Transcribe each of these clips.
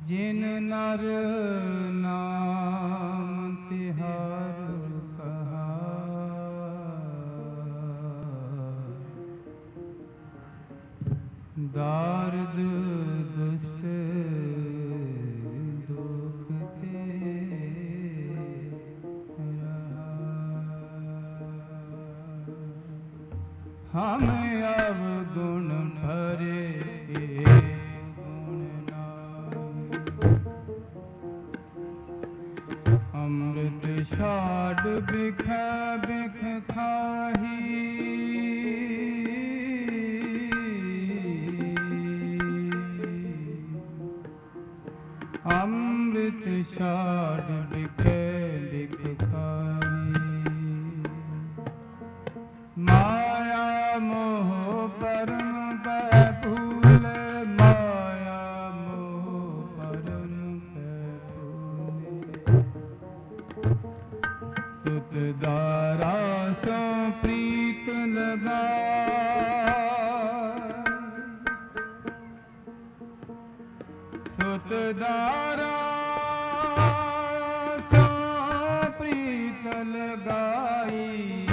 जिन नर नाम तिहार कहा, दार्द दुष्ट दुख ते रहा। हम अवगुण भरे अमृत छाड़ बिख बिख खाही, अमृत छाड़ बिख बिख खाही। माया मोह परम भूल, माया मोह परम भूल। सुत दारा सो प्रीत लगा, सुत दारा सो प्रीत लगाई,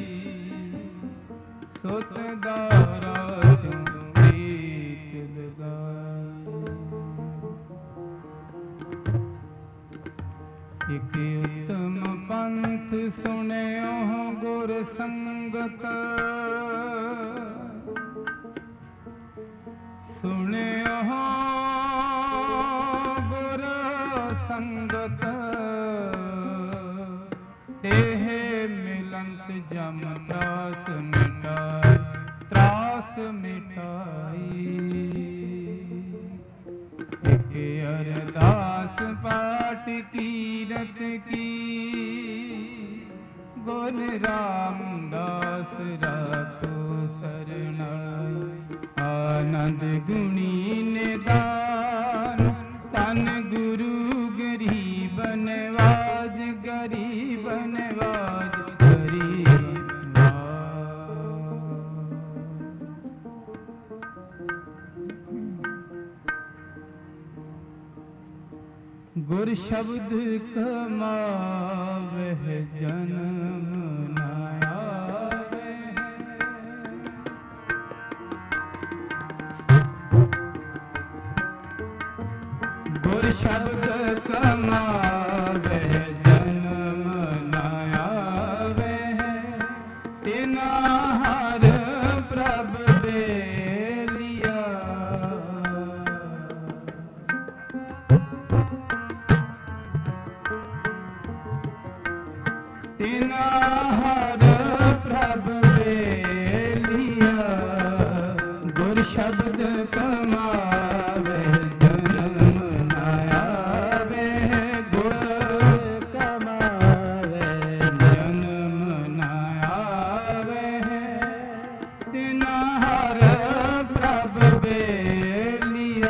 सुत दारा सो प्रीत लगाई। एक उत्तम पंथ सुनयो गुर संगत, सुनयो गुर संगत। तेह मिलंत जम त्रास मिटाई, त्रास मिटाई। एक अरदास पाठ कीरत की, गुण रामदास राखो सरनाई। आनंद गुणी निदान तन गुरु गरीब नवाज, गरीब नवाज, गरीब गुर शब्द कमावह जन्म न आवे। गुर शब्द कमावह जन्म न आवे। तिना हर प्रभ बेलिया, तिना हर प्रभ बेलिया। गुर शब्द कमावे जन्म न आवे, गुर कमावे जन्म न आवे। तिना हर प्रभ बेलिया।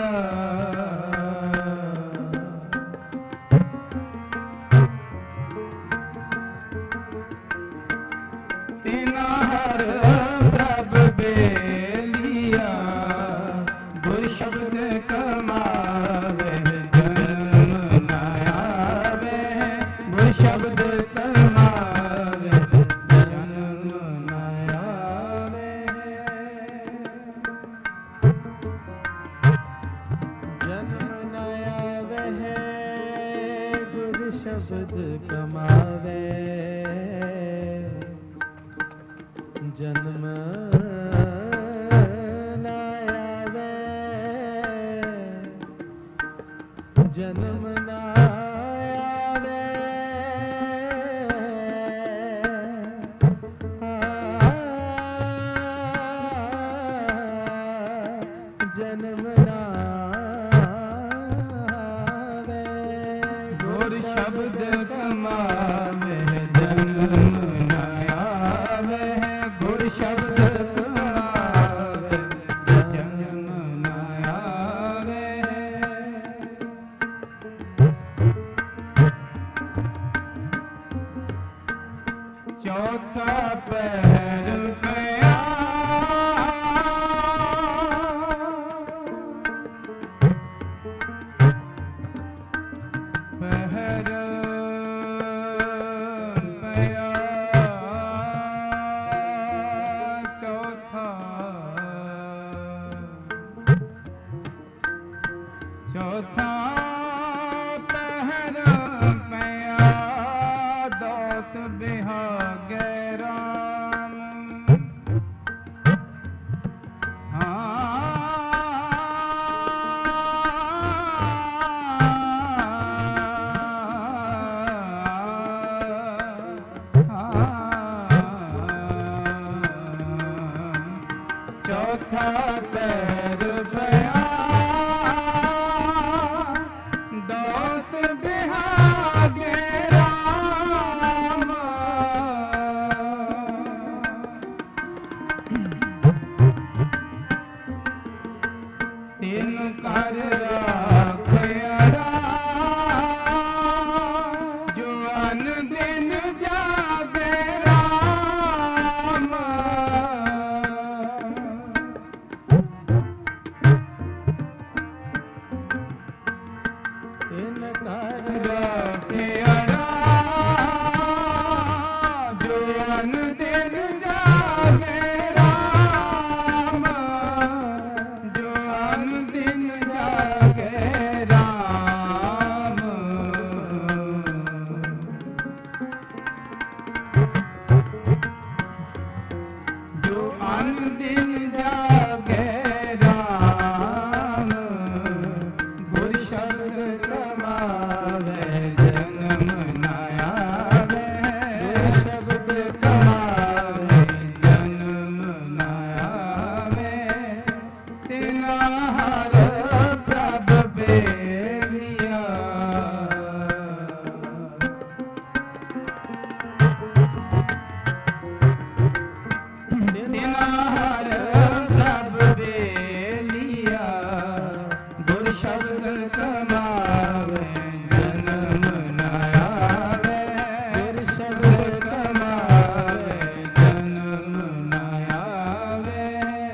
तिना हर प्रभ बेलिया। गुर शब्द कमावे जन्म न आवे, गुर शब्द कमावे जन्म न आवे। जन्म न आवे गुर शब्द कमावे, जन्म न आवे, जन्म न आवे। जन्म न आवे। गुर शब्द कमावे जन्म न आवे, गुर शब्द कमावे जन्म न आवे। चौथा पैर गया, चौथा पहर पया दोत बिहागे राम। चौथा पैर पया दोत बिहागे राम। तीन कर राखया जो अन दिन जागे राम। तीन कर राखया जो अन दिन जागे राम। जो अन दिन जागे राम। जो अन दिन जागे राम। गुर शब्द कमावे जन्म न आवे। गुर शब्द कमावे जन्म न आवे। तिना हर प्रभ बेलिया। तिना हर प्रभ बेलिया। गुर शब्द कमावे जन्म न आवे। गुर शब्द कमावे जन्म न आवे।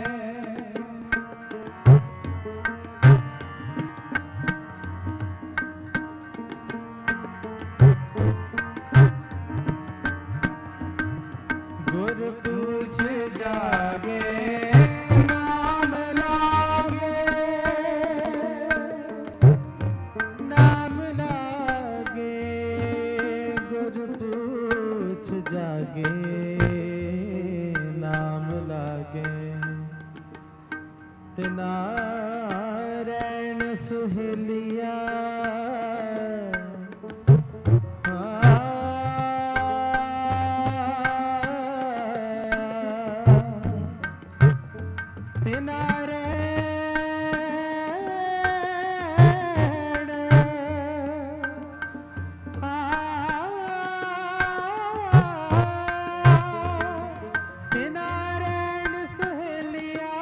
गुर पूछ जागे नाम लागे। नाम लागे गुर पूछ जागे। नाम लागे तिना रैन सुहेलिया। तिना रैन तिना रैन सुहेलिया।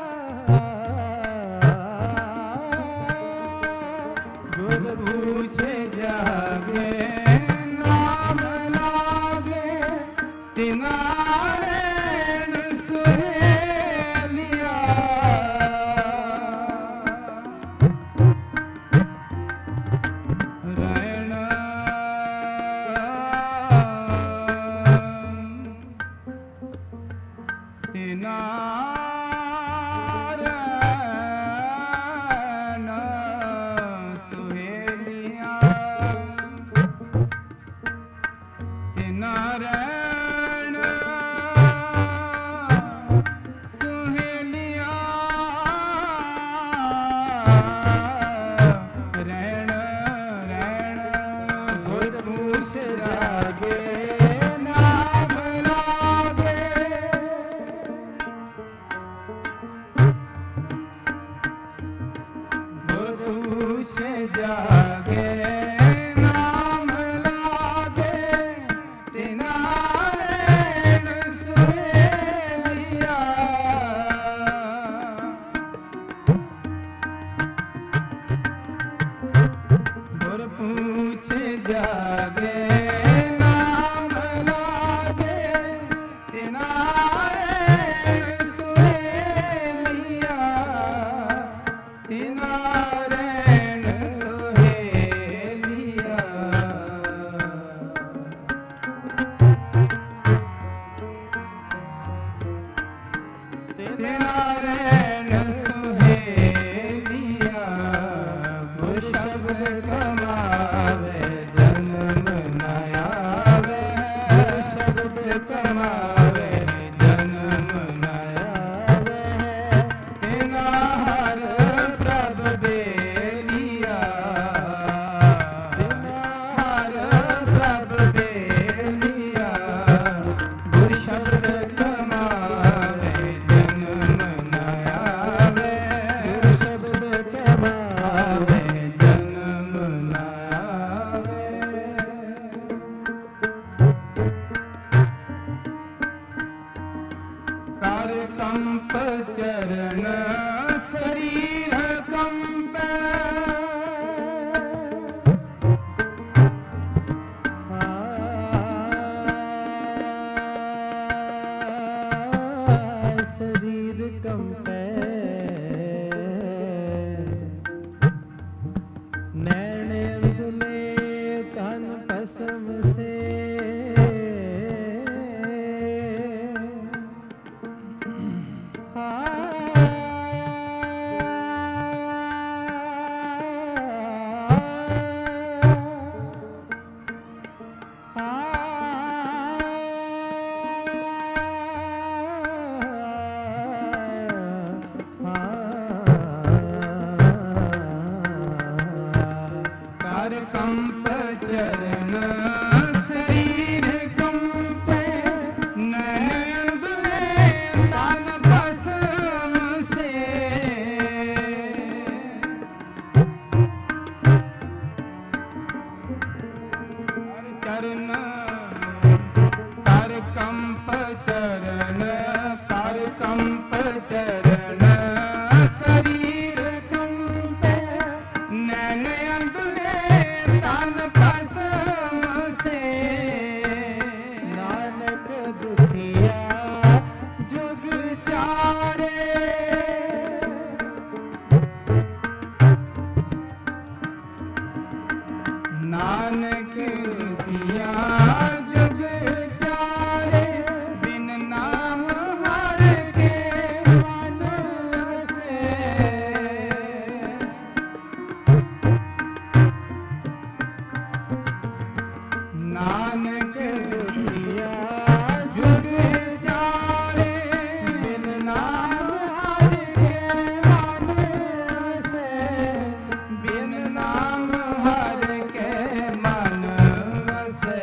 गुर पूछे जागे नाम लागे। तिना रैन सुहेलिया। रैन तिना रैन सुहेलिया। तिना रैन सुहेलिया। रैन रैन गुर पूछ जागे नाम लागे। गुर पूछ जागे नाम लागे। तिना रैन सुहेलिया। गुर पूछ जागे नाम लागे। तिना रैन सुहेलिया। तिना रैन सुहेलिया। तिना रैन सुहेलिया। कमावे जन्म न आवे, गुर शब्द कमावे जन्म न आवे। तिना हर प्रभ बेलिया, तिना हर प्रभ बेलिया, गुर शब्द कमावे जन्म न आवे, गुर शब्द कमावे जन्म न आवे। कर कंप चरण शरीर कंपे, शरीर कंपे, नैन अंधुले तन भस्म से, कर कंप चरण शरीर कंपे, नैन अंधुले तन भस्म से। चरण कर कंप चरण, कर कंप चरण शरीर कंपे, नैन अंधुले तन भस्म से। नानक दुखिया जुग चारे, नानक किया जुग चारे, बिन नाम हर के मन से। नानक दुखिया जुग चारे, बिन नाम हर के मन से, बिन नाम हर के मन से।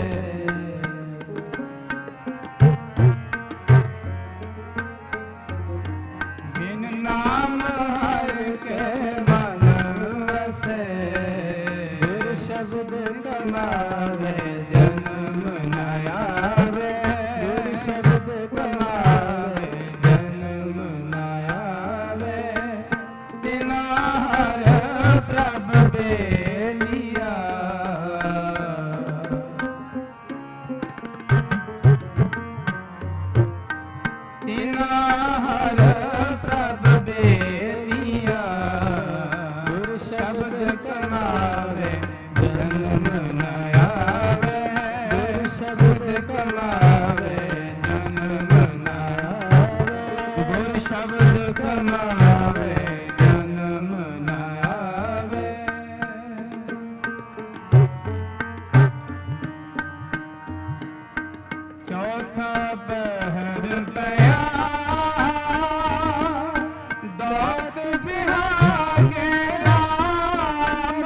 बिन नाम हर के मन से, गुर शब्द कमावे जन्म न आवे, गुर शब्द कमावे जन्म न आवे। तिना हर प्रभ बेलिया, तिना हर प्रभ बेलिया, गुर शब्द कमावे जन्म न आवे, गुर शब्द कमावे जन्म न आवे, गुर शब्द कमावे जन्म न आवे। चौथा पहर पया, दौत बिहागे राम।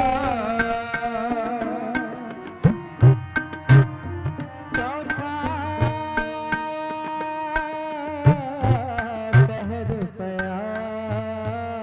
चौथा पहर पया,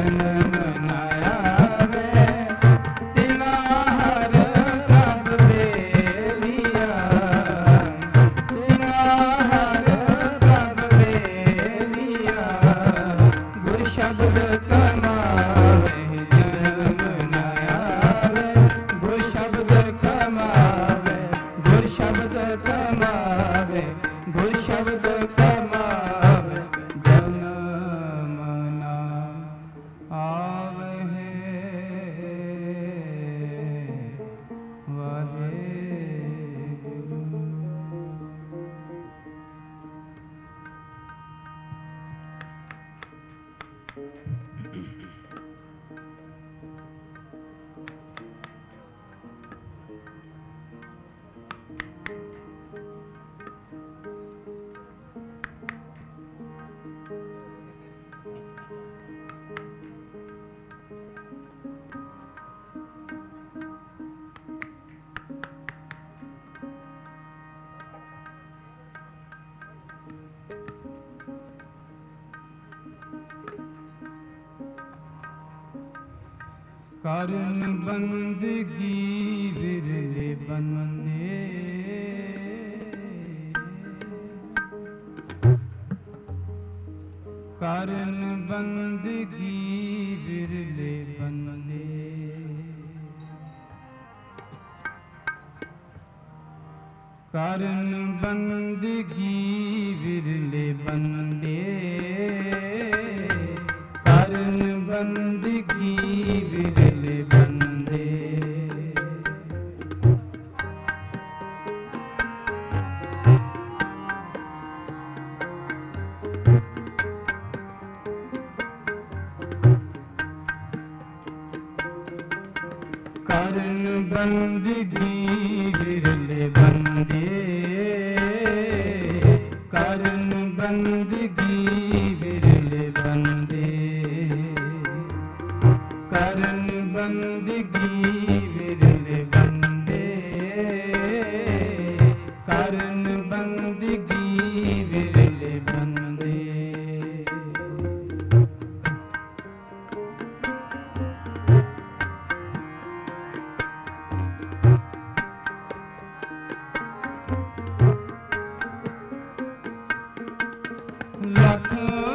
ਜਨਮ ਨਾ ਆਵੇ ਤਿਨਾ ਹਰ ਪ੍ਰਭ ਵੇਲੀਆ ਤਿਨਾ ਹਰ ਪ੍ਰਭ ਵੇਲੀਆ ਗੁਰ ਸ਼ਬਦ ਕਮਾਵੇ ਜਨਮ ਨਾ ਆਵੇ ਗੁਰ ਸ਼ਬਦ ਕਮਾਵੇ ਗੁਰ ਸ਼ਬਦ ਕਮਾਵੇ ਗੁਰ ਸ਼ਬਦ ਕਮਾਵੇ ਜਨਮ ਨਾ ਆਵਹਿ ਵਾਹਿਗੁਰੂ। ਕਰਨ ਬੰਦਗੀ ਵਿਰਲੇ ਬੰਨੇ ਕਰਨ ਬੰਦਗੀ ਵਿਰਲੇ ਬੰਨੇ ਕਰਨ ਬੰਦਗੀ ਵਿਰਲੇ ਬੰਨੇ ਕਰਨ ਬੰਦਗੀ ਵਿਰਲੇ ਬੰਦੇ ਕਰਨ ਬੰਦਗੀ ਵਿਰਲੇ ਬੰਦੇ ਕਰਨ ਬੰਦਗੀ ਵਿਰਲੇ ਬੰਦੇ ਕਰਨ ਬੰਦਗੀ ਵਿਰਲੇ ਬੰਦੇ ਕਰਨ ਬੰਦਗੀ ਵਿਰਲੇ ਬੰਦੇ ਲੱਖ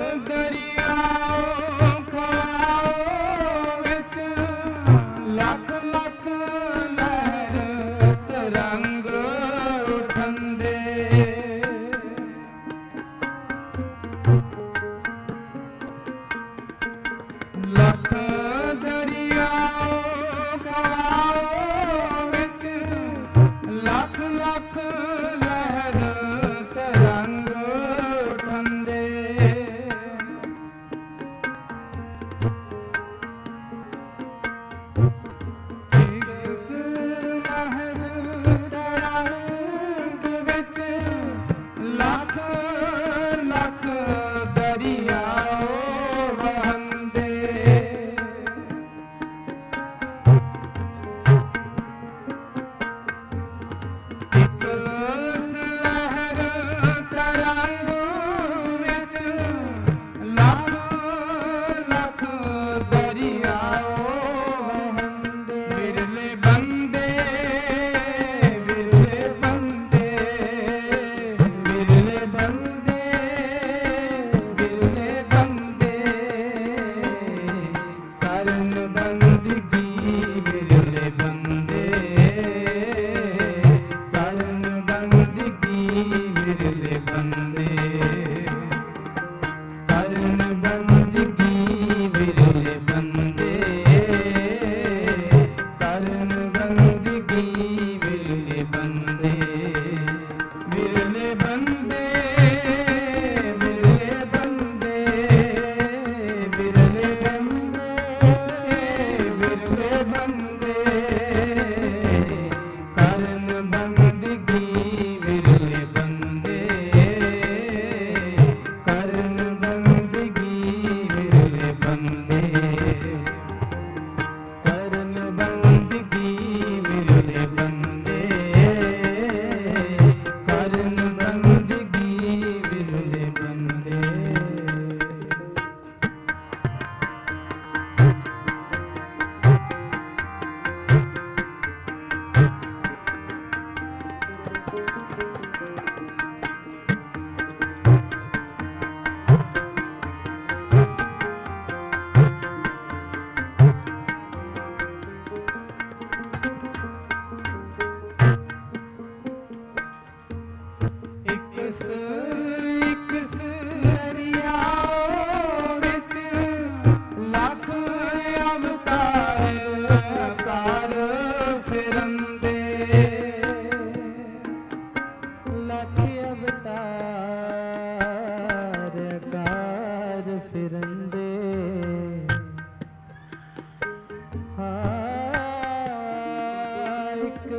ਦਰਿਆਓ ਖਾਓ ਵਿੱਚ ਲੱਖ ਲੱਖ ਲਹਿਰ ਤਰੰਗ ਉਠੰਦੇ ਲੱਖ ਦਰਿਆਓ ਖਾਓ ਵਿੱਚ ਲੱਖ ਲੱਖ ਲਹਿਰ ਤਰੰਗ ਉਠੰਦੇ ਕਿਸ ਲਹਿਰ ਤਰੰਗ ਵਿੱਚ ਲੱਖ ਲੱਖ ਦਰਿਆਓ ਵਹੰਦੇ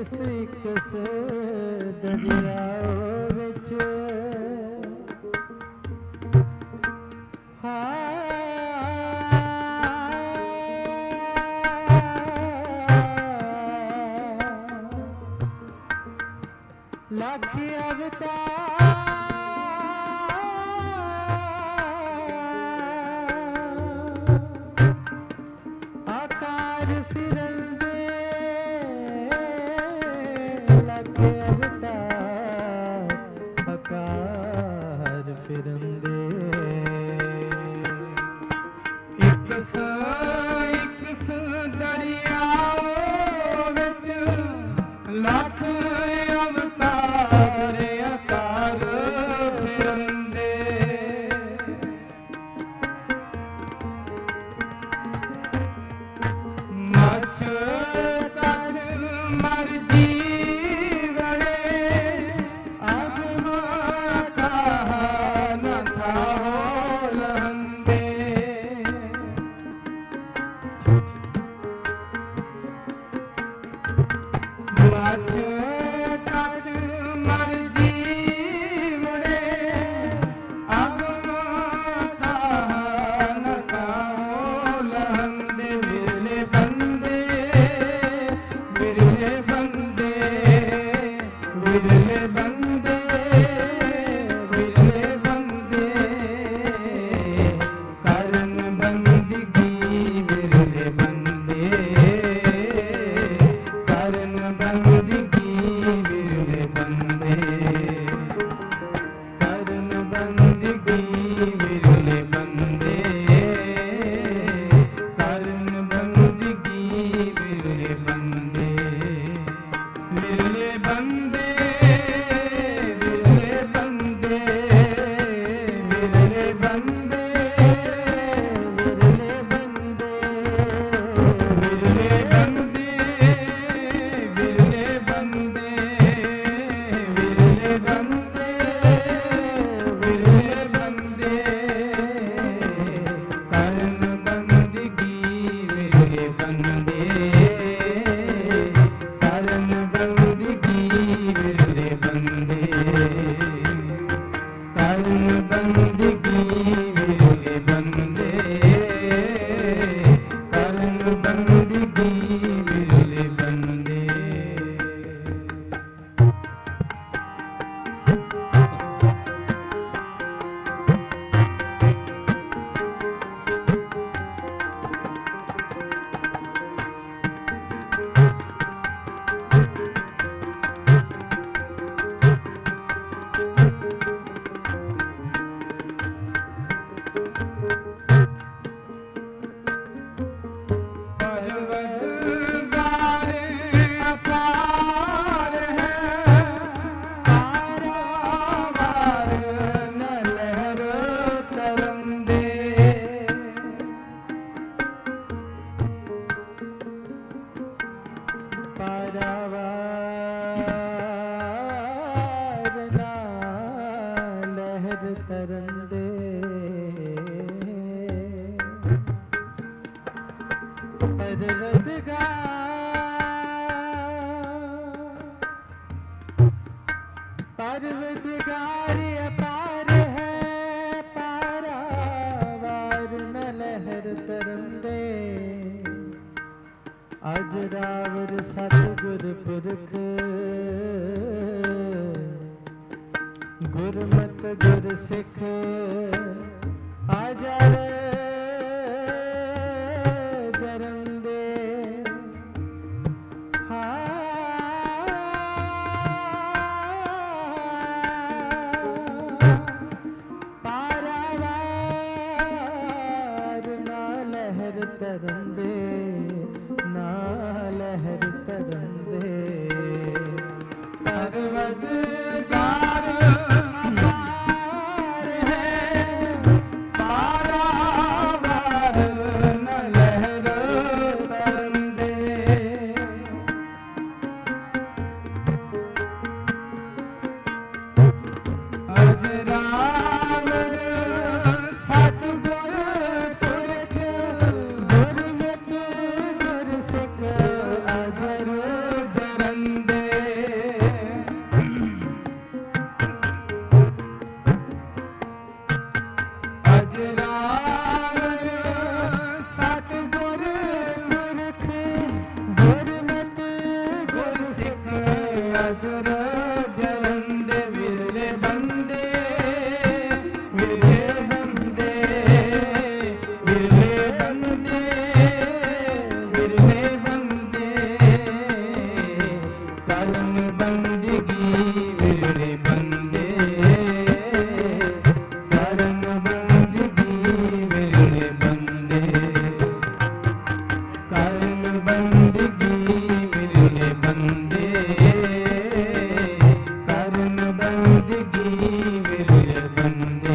ਇਕਸ ਦਰਿਆਓ ਵਿੱਚ ਲੱਖ ਅਵਤਾਰ ਆਕਾਰ ਫਿਰੰਦੇ ਲੱਖ ਅਵਤਾਰ ਆਕਾਰ ਫਿਰੰਦੇ ਇਕਸ ਦਰਿਆਓ ਵਿੱਚ ਲੱਖ ਅਵਤਾਰ ਆਕਾਰ ਫਿਰੰਦੇ ਮੱਛ ਕੱਛ ਮਰ ਜੀਵੜੇ ਆਗਮ ਕਹਾ ਨ ਥਾਓ ਲਹੰਦੇ ਮੱਛ ਕੱਛ ਮਰ ਜੀਵੜੇ ਆਗਮ ਕਹਾ ਨ ਥਾਓ ਲਹੰਦੇ ਵਿਰਲੇ ਬੰਦੇ ਵਿਰਲੇ ਬੰਦੇ ਵਿਰਲੇ ਬੰਦੇ ਵਿਰਲੇ ਬੰਦੇ ਕਰਨ ਬੰਦਗੀ ਵਿਰਲੇ ਬੰਦੇ ਕਰਨ ਬੰਦਗੀ ਵਿਰਲੇ ਬੰਦੇ ਕਰਨ ਬੰਦਗੀ ਵਿਰਲੇ ਬੰਦੇ ਕਰਨ ਬੰਦਗੀ ਵਿਰਲੇ ਬੰਦੇ ਵਿਰਲੇ ਬੰਦੇ ਵਿਰਲੇ ਬੰਦੇ ਵਿਰਲੇ ਬੰਦੇ ਵਿਰਲੇ ਬੰਦੇ ਵਿਰਲੇ ਬੰਦੇ ਵਿਰਲੇ ਬੰਦੇ ਵਿਰਲੇ ਬੰਦੇ ਵਿਰਲੇ ਬੰਦੇ ਕਰਨ ਬੰਦਗੀ ਵਿਰਲੇ ਬੰਦੇ ਕਰਨ ਬੰਦਗੀ ਵਿਰਲੇ ਬੰਦੇ ਕਰਨ ਬੰਦਗੀ ਵਿਰਲੇ ਬੰਦੇ ਕਰਨ ਬੰਦਗੀ ਵਿਰਲੇ ਬੰਦੇ ਪਰਵਤਗਾਰ ਅਪਾਰ ਹੈ ਪਾਰਾਵਾਰ ਨ ਲਹਿਰ ਤਰੰਦੇ ਪਾਰਾਵਾਰ ਨਾ ਲਹਿਰ ਤਰੰਦੇ ਪਰਵਤਗਾਰ ਅਪਾਰ ਹੈ ਪਾਰਾਵਾਰ ਨ ਲਹਿਰ ਤਰੰਦੇ ਅਜਰਾਵਰ ਸਤਿਗੁਰ ਪੁਰਖ ਗੁਰਮਤਿ ਗੁਰ ਸਿੱਖ ਅਜਰ ਜਰੰਦੇ ਪਾਰਾਵਾਰ ਨਾ ਲਹਿਰ ਤਰੰਦੇ ਨਾ ਲਹਿਰ ਤਰੰਦੇ ਪਰਵਤਗਾਰ ਅਪਾਰ ਹੈ ਪਾਰਾਵਾਰ ਨ ਲਹਿਰ ਤਰੰਦੇ ਅਜਰਾਵਰ ਸਤਿਗੁਰ ਪੁਰਖ ਗੁਰਮਤਿ ਗੁਰ ਸਿੱਖ ਅਜਰ ਜਰੰਦੇ ਬੰਦੇ ਵਿਰਲੇ ਬੰਦੇ ਕਰਨ ਬੰਦਗੀ ਵਿਰਲੇ ਬੰਦੇ ਕਰਨ ਬੰਦਗੀ ਵਿਰਲੇ ਬੰਦੇ ਕਰਨ ਬੰਦਗੀ ਵਿਰਲੇ ਬੰਦੇ ਕਰਨ ਬੰਦਗੀ ਵਿਰਲੇ ਬੰਦੇ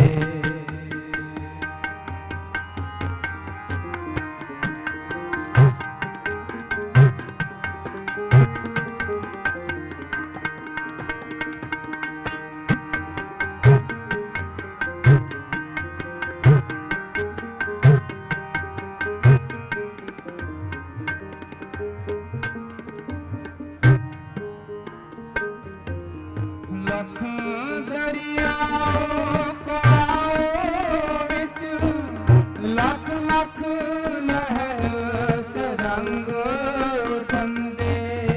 ਲੱਖ ਦਰਿਆਓ ਕਾਓ ਵਿੱਚ ਲੱਖ ਲੱਖ ਲਹਿਰ ਤਰੰਗ ਉਠੰਦੇ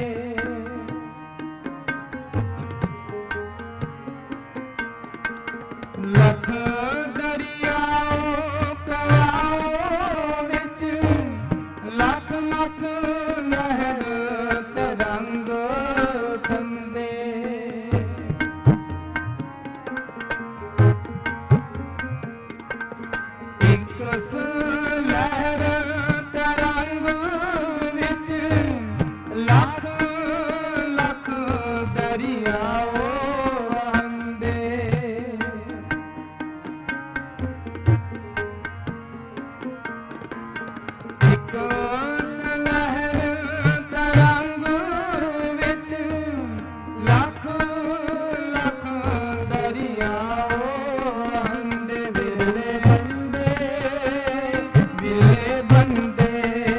ਲੱਖ ਦਰਿਆਓ ਕਾਓ ਵਿੱਚ ਲੱਖ ਲੱਖ ਲਹਿਰ ਤਰੰਗ ਉਠੰਦੇ ਇੱਕ ਲਹਿਰ ਤਰੰਗ ਵਿੱਚ ਲੱਖ ਲੱਖ ਦਰਿਆਓ ਵਹਿੰਦੇ ਇੱਕ ਲਹਿਰ ਤਰੰਗ ਵਿੱਚ ਲੱਖ ਲੱਖ ਦਰਿਆਓ ਵਹਿੰਦੇ ਵਿਰਲੇ ਬੰਦੇ ਵਿਰਲੇ ਬੰਦੇ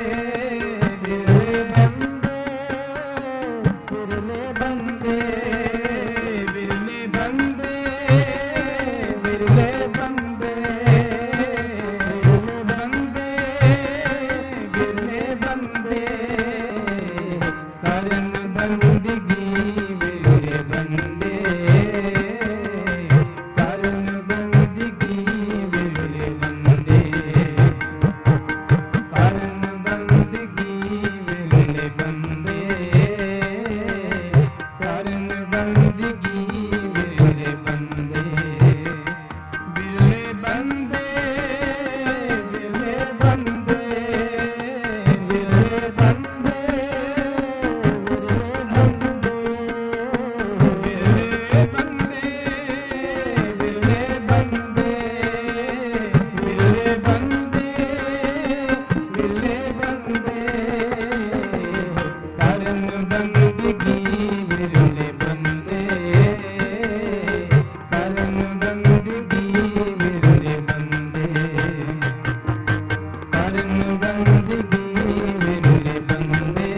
ਵਿਰਲੇ ਬੰਦੇ ਵਿਰਲੇ ਬੰਦੇ ਵਿਰਲੇ ਬੰਦੇ ਵਿਰਲੇ ਬੰਦੇ ਕਰਨ ਬੰਦਗੀ ਵਿਰਲੇ ਬੰਦੇ ਕਰਨ ਬੰਦਗੀ ਵਿਰਲੇ ਬੰਦੇ ਕਰਨ ਬੰਦਗੀ ਵਿਰਲੇ ਬੰਦੇ ਕਰਨ ਬੰਦਗੀ ਵਿਰਲੇ ਬੰਦੇ ਵਿਰਲੇ ਬੰਦੇ ਵਿਰਲੇ ਬੰਦੇ ਵਿਰਲੇ ਬੰਦੇ ਵਿਰਲੇ ਬੰਦੇ ਵਿਰਲੇ ਬੰਦੇ ਵਿਰਲੇ ਬੰਦੇ ਵਿਰਲੇ ਬੰਦੇ ਕਰਨ ਬੰਦਗੀ ਵਿਰਲੇ ਬੰਦੇ ਕਰਨ ਬੰਦਗੀ ਵਿਰਲੇ ਬੰਦੇ ਕਰਨ ਬੰਦਗੀ ਵਿਰਲੇ ਬੰਦੇ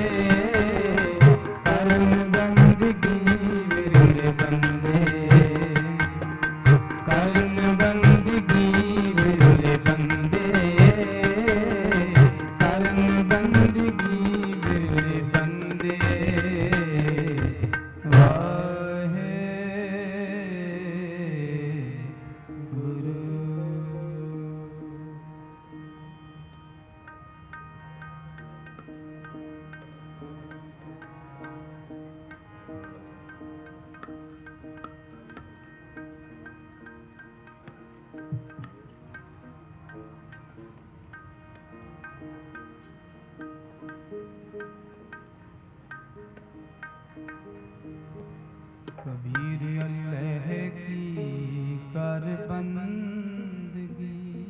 ਕਰਨ ਬੰਦਗੀ ਵਿਰਲੇ ਬੰਦੇ ਕਰਨ ਬੰਦਗੀ ਵਿਰਲੇ ਬੰਦੇ ਕਰਨ ਬੰਦਗੀ ਵਿਰਲੇ ਬੰਦੇ ਵਾਹਿਗੁਰੂ। कबीर अल्लाह की कर बंदगी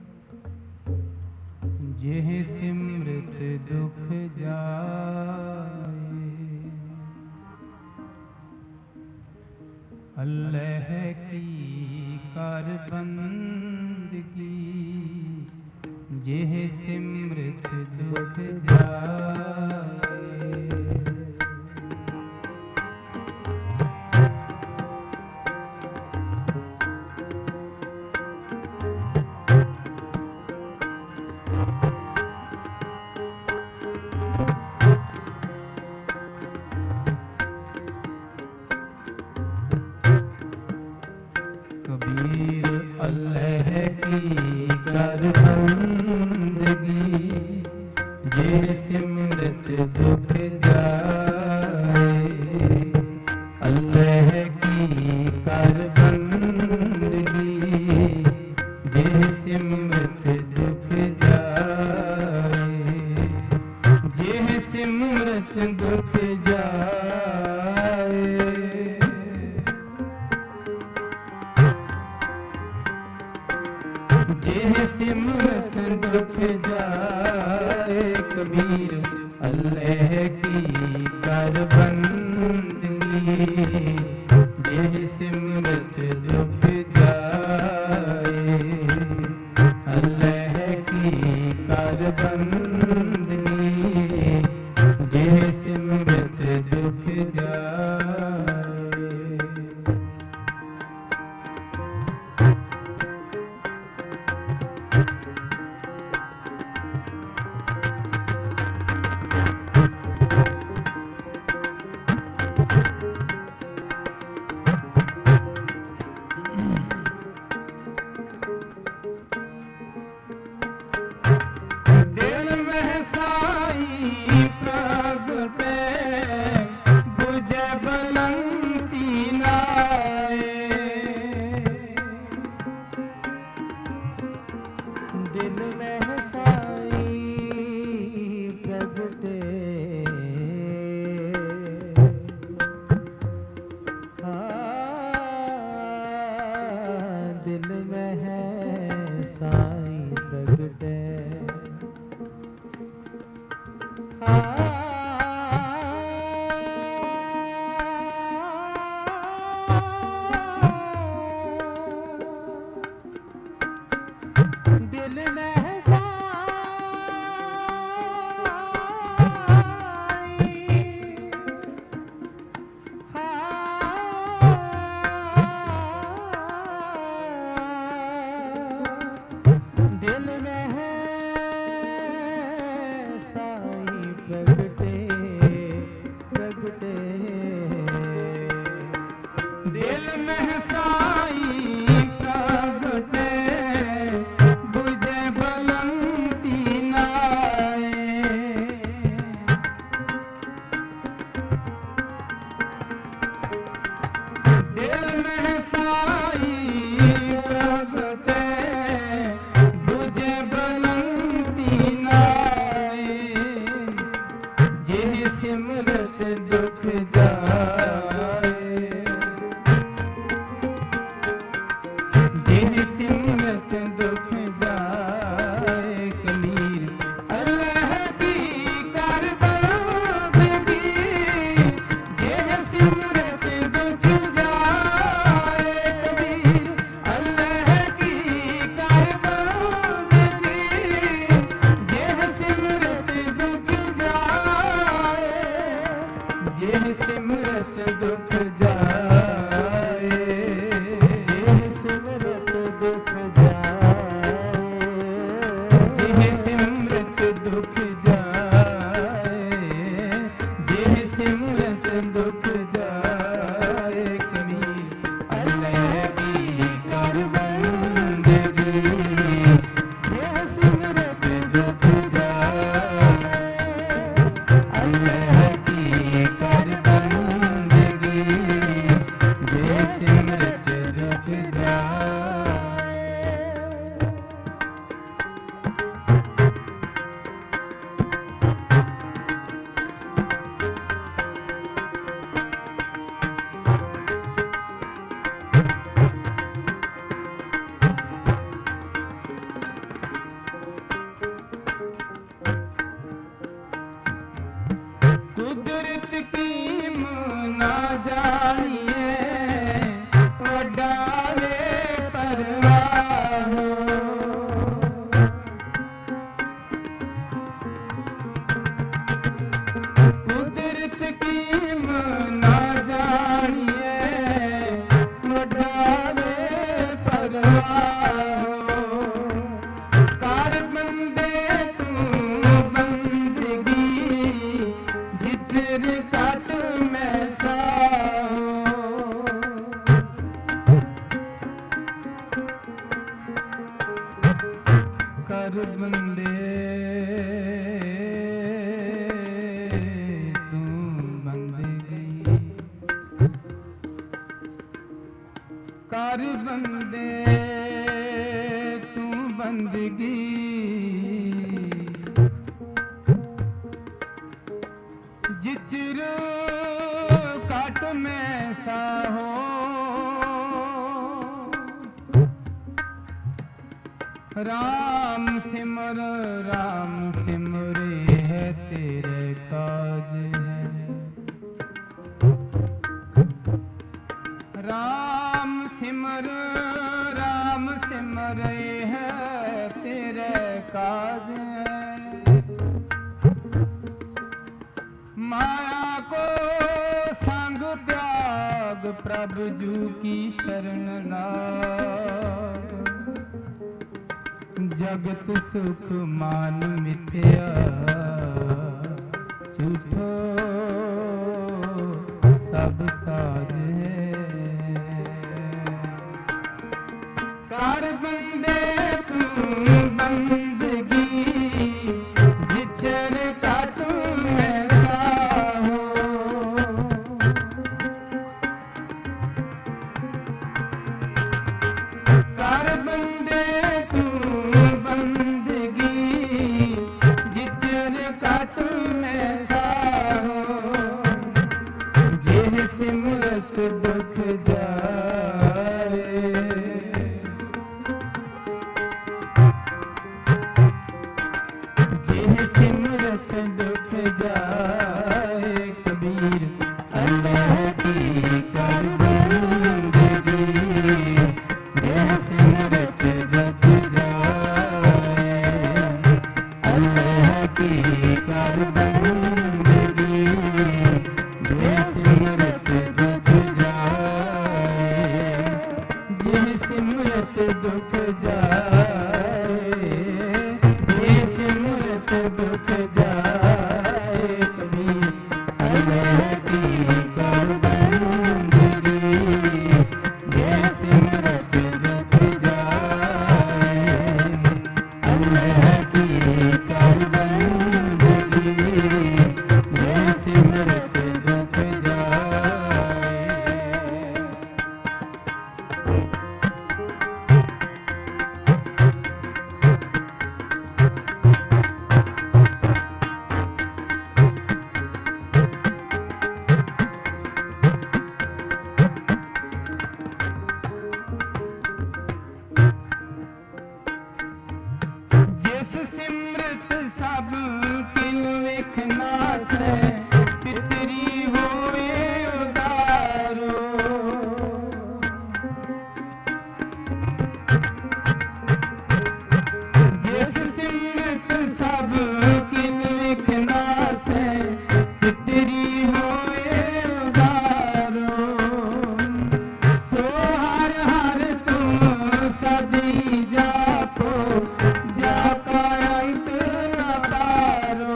जेह सिमरत दुख जाए अल्लाह की कर बंदगी जेह सिमरत दुख जाए कबीर अल्लाह की कर बंदगी बंदगी जे सिमरत दुख जाए। अल्लाह की कर बंदगी जे सिमरत दुख जाए। जे सिमरत दुख जाए। जे सिमरत दुख जाए। कबीर अल्लाह की कर बंदगी जे सिमरत दुख जाए। अल्लाह की कर बंदगी जे सिमरत दुख जाए। दिल में साई प्रगटे। दिल में है साई प्रगटे। दिल में है दिल में है साई प्रगटे प्रगटे। दिल में साई प्रगटे बुझे बलंती नाए। दिल में साई प्रगटे बुझे बलंती नाए। जे सिमरत दुख जाए। जे सिमरत दुख जाए। कबीर अल्लाह की कर बंदगी जे सिमरत दुख जाए। कबीर अल्लाह की कर बंदगी जे सिमरत दुख जाए। जे सिमरत दुख जाए। जे सिमरत दुख जाए। जे सिमरत दुख जाए। जे सिमरत दुख जाए। कबीर अल्लाह की कर बंदगी जे सिमरत दुख जाए। अल्लाह की कर बंदगी बंदे तू बंदगी कर बंदे तू बंदगी जिचर काट में साहो राम सिमरे है तेरे काज है राम सिमरे है तेरे काज है माया को संग त्याग प्रभु जू की शरण लाग जगत सुख मान मिथ्या झूठो सब साज है कर बंदे तू बंदगी जिचर काटू मैं साहो कर बंदे तू बंदगी जिचर काटू मैं साहो जिह सिमरत दुख जाए जिह सिमरत दुख जाए कबीर अल्लाह की कर बंदगी जिह सिमरत दुख जाए अल्लाह की कर बंदगी जिह सिमरत दुख जाए जिह सिमरत दुख जाए जिह सिमरत दुख जाए कबीर अल्लाह की कर बंदगी जिह सिमरत दुख जाए अल्लाह की कर बंदगी जिह सिमरत दुख जाए जिस सिमरत सब किल विखना से पितरी होवे उदारो जिस सिमरत सब किल विखना से पितरी होवे उदारो सो हर हर तुम सदी जापो जाका अंत न पारो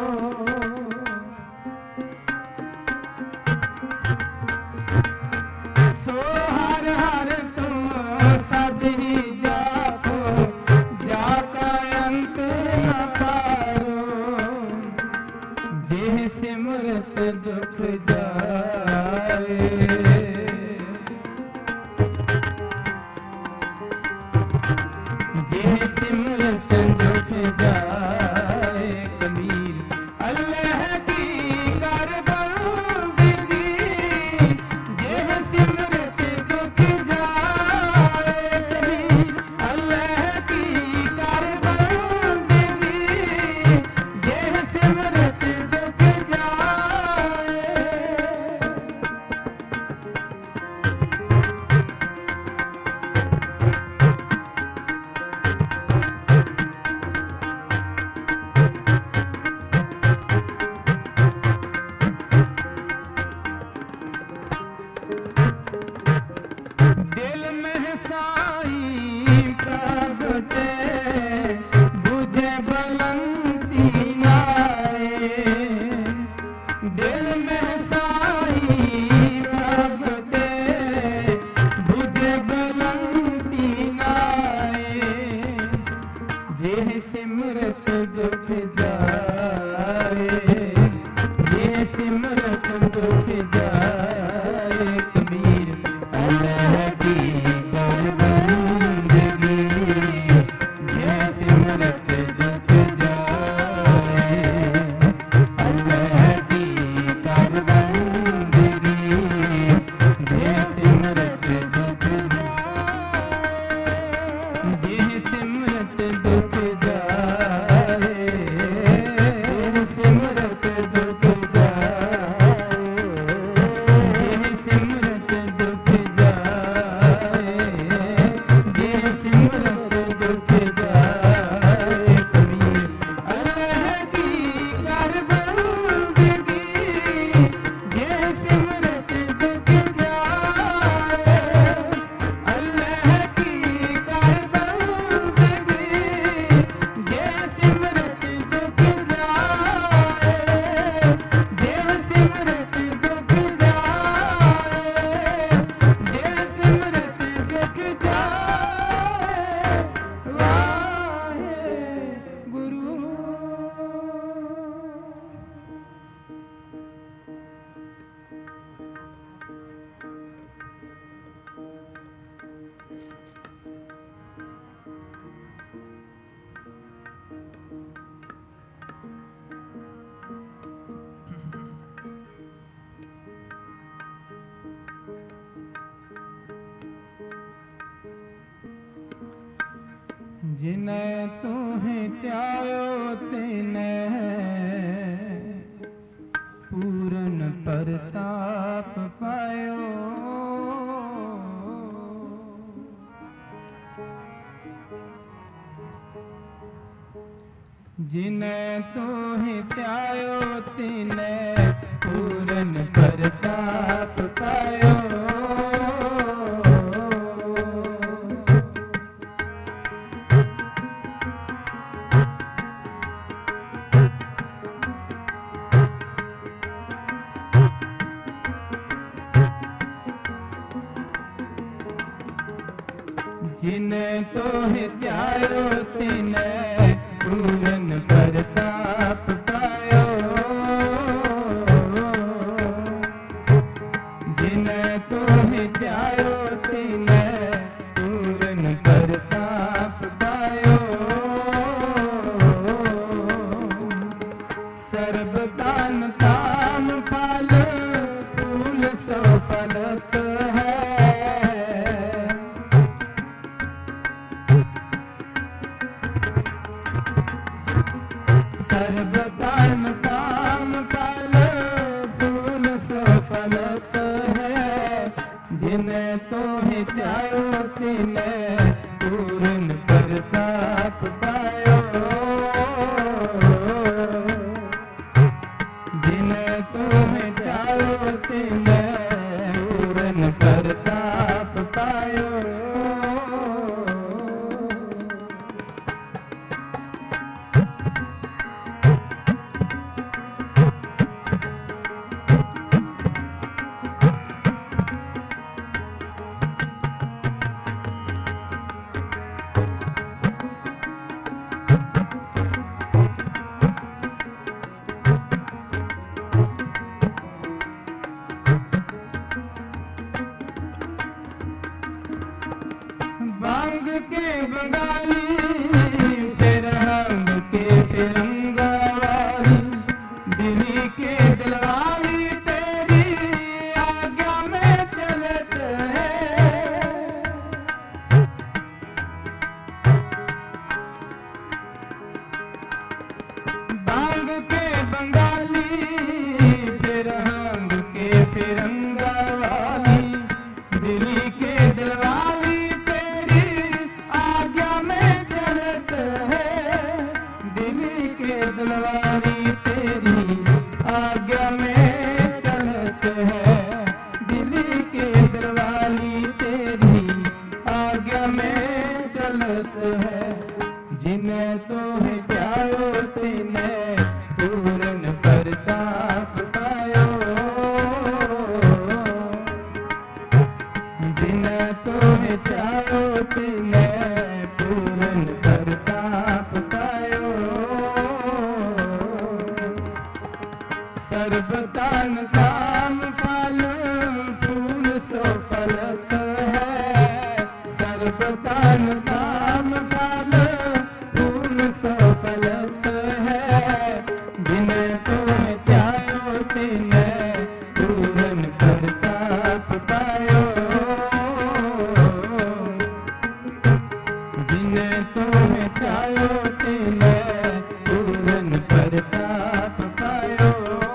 सो हर हर तुम सदी जापो जाका अंत न पारो जिह सिमरत दुख जाए जिह सिमरत दुख जाए कबीर अल्लाह की कर बंदगी जिह सिमरत दुख जाए कबीर अल्लाह की कर बंदगी जिह सिमरत दुख जाए सिमरत दुख जाए, जे सिमरत दुख जाए कबीर अल्लाह की कर बंदगी, जे सिमरत दुख जाए अल्लाह की कर बंदगी, जे सिमरत दुख जे सिमरत दुख जाए, सिमरत दुख जाए, जे सिमरत दुख जाए, जे सिमरत दुख जाए कबीर अल्लाह की कर बंदगी, जे सिमरत दुख जाए अल्लाह की कर बंदगी, जे सिमरत दुख जाए, जे सिमरत दुख जाए, जे सिमरत दुख जाए वाहे गुरु। जिनै तुहें त्यायो तिनै पूरन प्रताप पायो, जिनै तुहें त्यायो तिनै पूरन प्रताप पायो, जिनै तोहे त्यायो तिनै पूरन प्रताप पायो, जिनै तोहे त्यायो तिनै पूरन प्रताप पायो, सर्वदान काम फल फूल सो फलत है, सर्वदान काम फल फूल सो फलत है, जिनै तोहे त्यायो तिनै पूरन प्रताप पायो, जिनै तोहे त्यायो तिनै पूरन प्रताप पायो। बांग के बंगाली फिर हम के फिरंगा वाली, दिल्ली के दिलवाली तेरी आज्ञा में चलत है, बांग के बंगाली फिर हम के फिरंगा वाली, दिल्ली के दिलवाली आज्ञा में चलत है, दिल्ली के दिलवाली तेरी आज्ञा में चलत है, दिल्ली के दिलवाली तेरी आज्ञा में चलत है, जिनै तोहे त्यायो तिनै पूरन प्रताप पायो, जिनै तोहे त्यायो तिनै पूरन प्रताप पायो। सर्वतान काम फल फूल सो फलत है, सर्वतान काम फल फूल सो फलत है, जिन्हें तुम त्यायो तिन्हें पूरन प्रताप पायो, जिन्हें तुम त्यायो तिन्हें पूरन प्रताप पायो।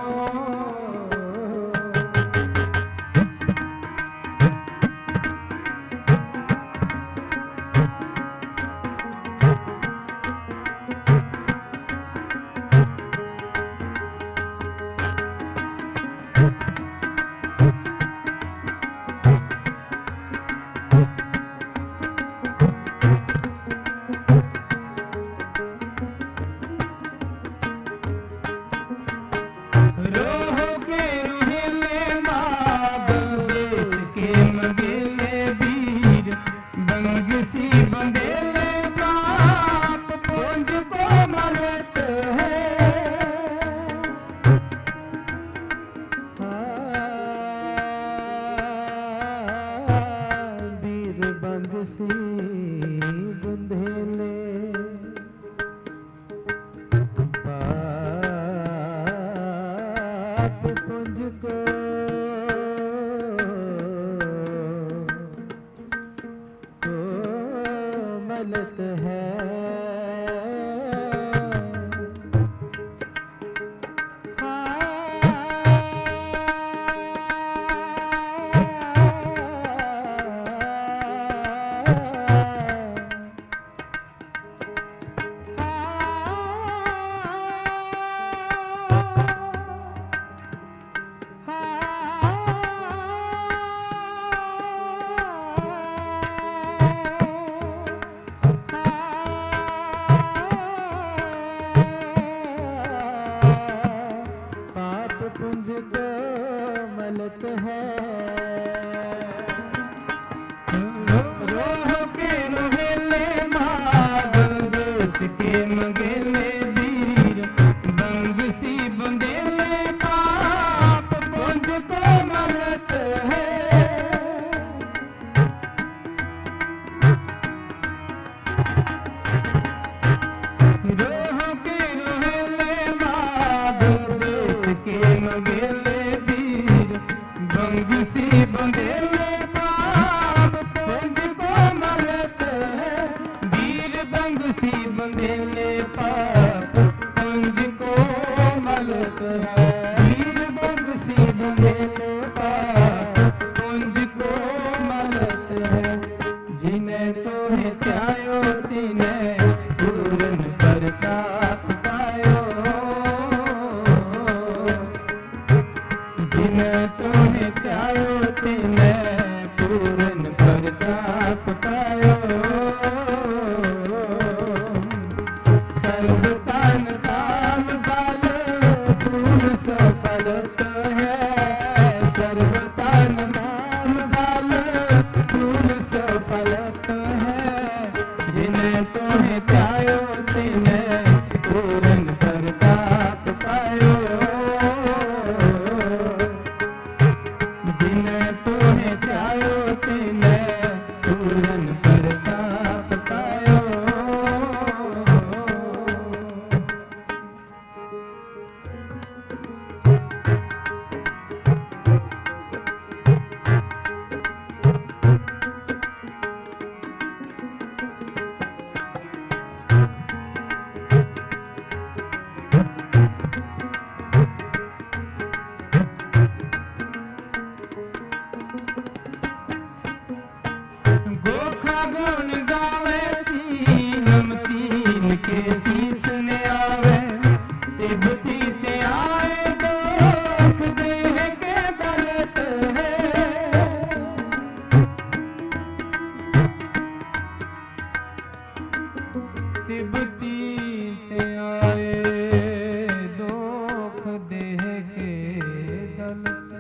रोह के रुहिले माग देश के मंगेले वीर, बंगसी बंदेले बाप पुंज को मलत है, वीर बंदसी बुंधेले पाप पुंज को मलत है, पाप पुंज को मलत है, रोह के रुहिले माग देश के मंगेले वीर, बंगसी बंदेले बाप पुंज को मलत है, रोह के रुहिले माग देश के मंगेले वीर, बंगसी बंदेले बाप पुंज को मलत है, वीर बंगसी बंदेले पाप पुंज को मलत है, वीर बंगसी बंदेले पाप पुंज को मलत है, जिन्हें तुम्हें त्यायो तिन्हें पूरन प्रताप पायो, जिन्हें तुम्हें त्यायो तिन्हें पूरन प्रताप पायो, सर्वतान काम फल फूल सो फलत है, सर्वतान काम फल फूल सो फलत है, जिन्हें तुम्हें त्यायो तिन्हें पूरन प्रताप पायो, जिन्हें तुम्हें त्यायो तिन्हें पूरन प्रताप पायो। गोखा गुण गावे चीनम चीन के शीस ने आवे, तिब्बती ते आए दुख देह के बलत है, तिब्बती ते आए दुख देह के दलत,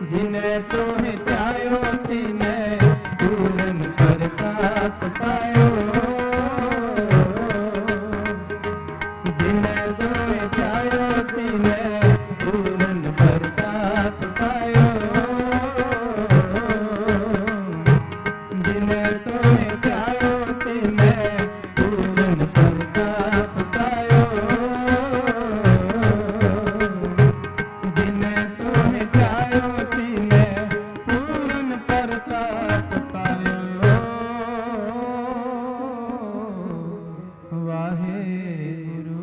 जिन्हें तोहे त्यायो तिने पूरन प्रताप पायो जिन्हें तोहे त्यायो तिने पूरन प्रताप पायो जिन्हें तोहे त्यायो तिने पूरन प्रताप पायो जिन्हें तोहे त्यायो तिने पूरन प्रताप पायो वाहेगुरु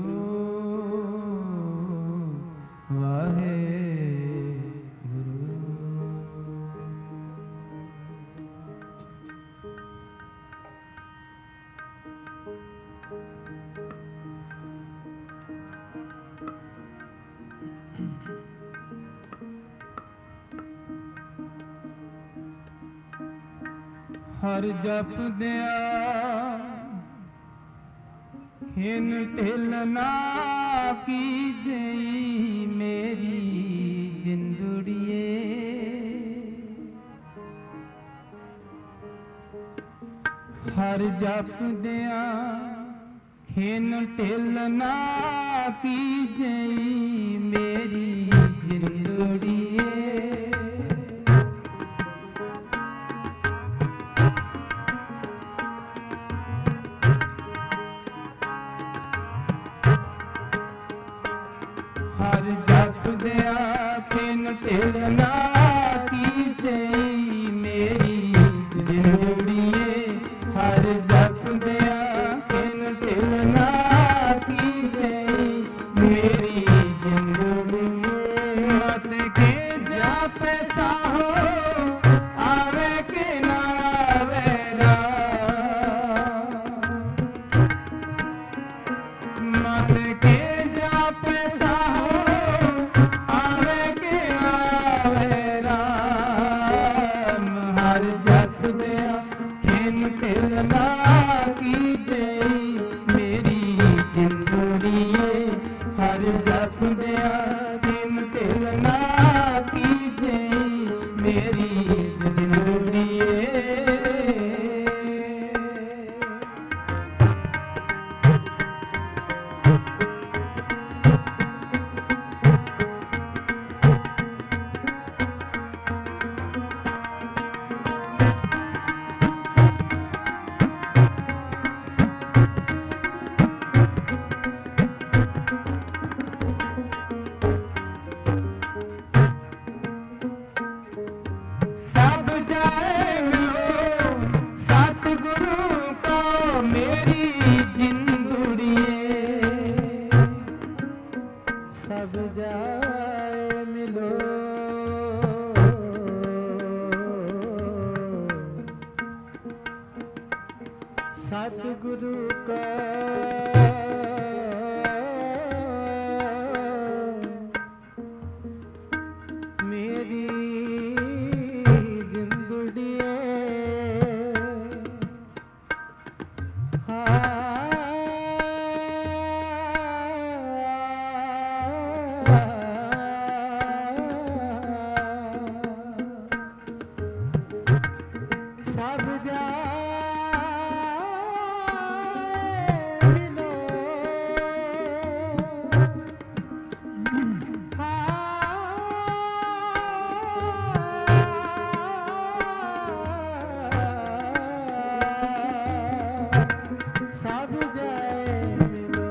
हर जप दिया हिन ढिलना कीजे मेरी जिंदड़िए हर जप दिया हिन ढिलना कीजे मेरी जिंदड़िए हर जप दिया फिन ढिलना कीजे मेरी जिंदड़िए हर जप दिया फिन ढिलना कीजे मेरी जिंदड़िए मत के जाप साहो आवे के ना आवेरा मत के जाप साहो आवे के आवेरा हर जप दिया खिन ढिलना कीजे मेरी जिंदड़िए हर जप दिया खिन ढिलना कीजे मेरी जिंदड़िए सब जाए मिलो सतगुरु को मेरी जिंदड़िए सब जाए मिलो सतगुरु का मेरी जिंदड़िए सब जाए मिलो सब जाए मिलो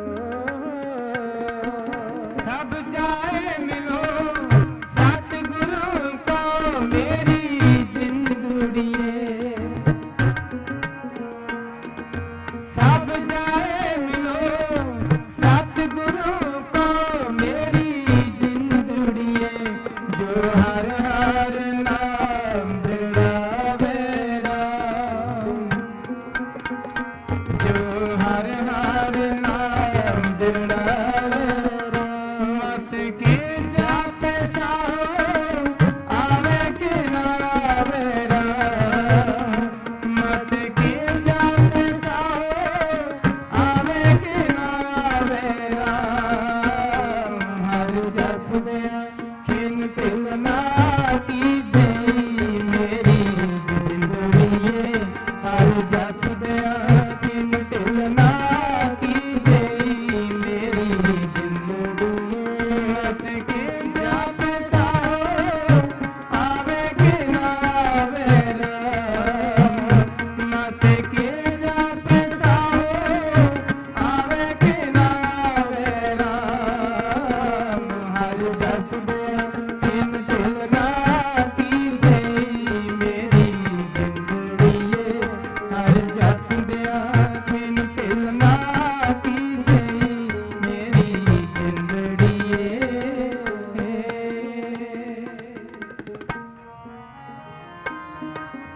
सब जाए मिलो सतगुरु को मेरी जिंदड़िए सब जाए मिलो सतगुरु को मेरी जिंदड़िए जो हर हर नाम दृढ़ावे राम जो हर हर नाम दृढ़ावे राम मत के जाप साहो आवे के ना आवे राम मत के जाप साहो आवे के ना आवे राम हर जप दिया खिन ढिलना की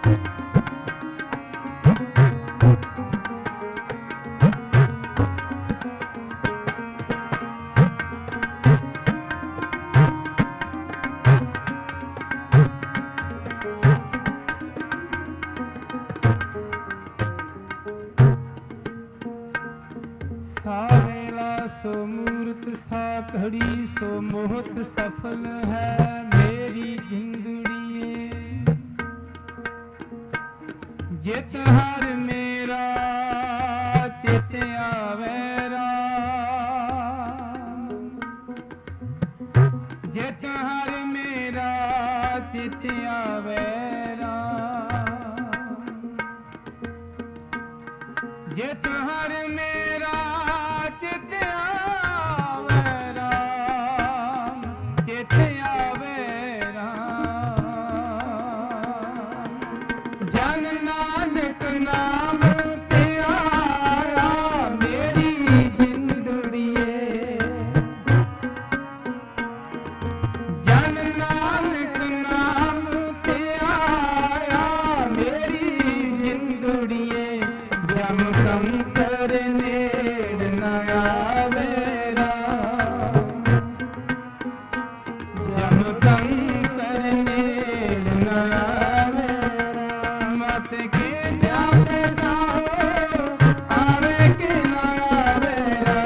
सो मूर्त सा घड़ी सो मोहत सफल है मेरी जिंदड़िए जित हर मेरा चित आवेरा जित हर मेरा चित आवेरा जित हर मेरा चित आवेरा चित आवेरा जन नानक नाम ते आया मेरी जिंदड़िए जन नानक नाम ते आया मेरी जिंदड़िए जम कम करने नया मेरा जम कम करने नया मेरा मत के जाते साहो आवे के नया मेरा